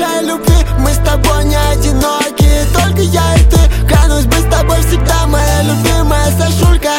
нашей любви. Мы с тобой не одиноки, только я и ты. Клянусь быть с тобой всегда, моя любимая Сашулька.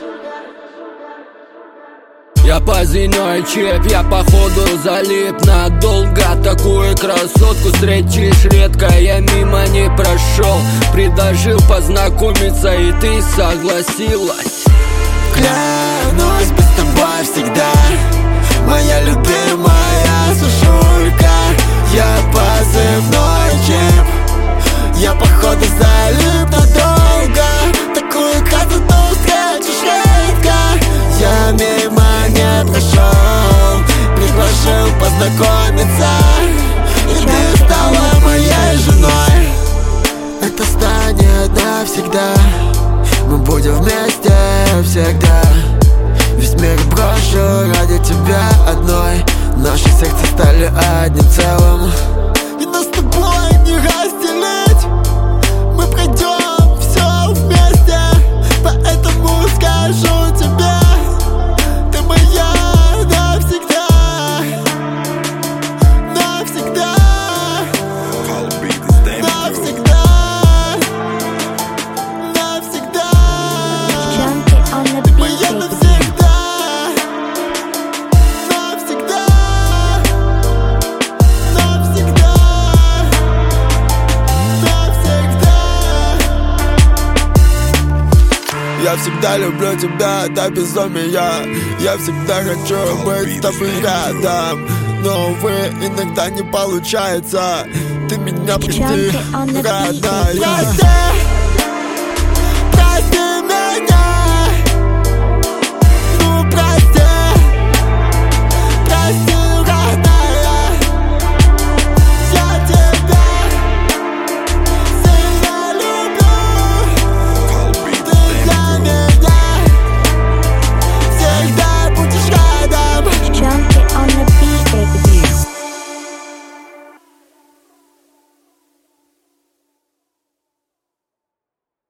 Я позиной чип, я походу залип надолго. Такую красотку встретишь редко, я мимо не прошел. Предложил познакомиться, и ты согласилась. Клянусь быть с тобой всегда, моя любимая Сашулька. Я позывной чип, я походу залип надолго. Такую красоту встретишь редко, я мимо не прошел. Предложил познакомиться, и ты стала моей женой. Это станет навсегда, мы будем вместе всегда. Весь мир брошу ради тебя одной. Наши сердца стали одним целым, и нас с тобой не разделить. Мы пройдем все вместе, поэтому скажу тебе: ты моя навсегда, навсегда, навсегда, навсегда. Моя навсегда, навсегда, навсегда, навсегда. Я всегда люблю тебя до безумия. Я всегда хочу быть с тобой рядом, но, увы, иногда не получается. Ты меня прости, родная.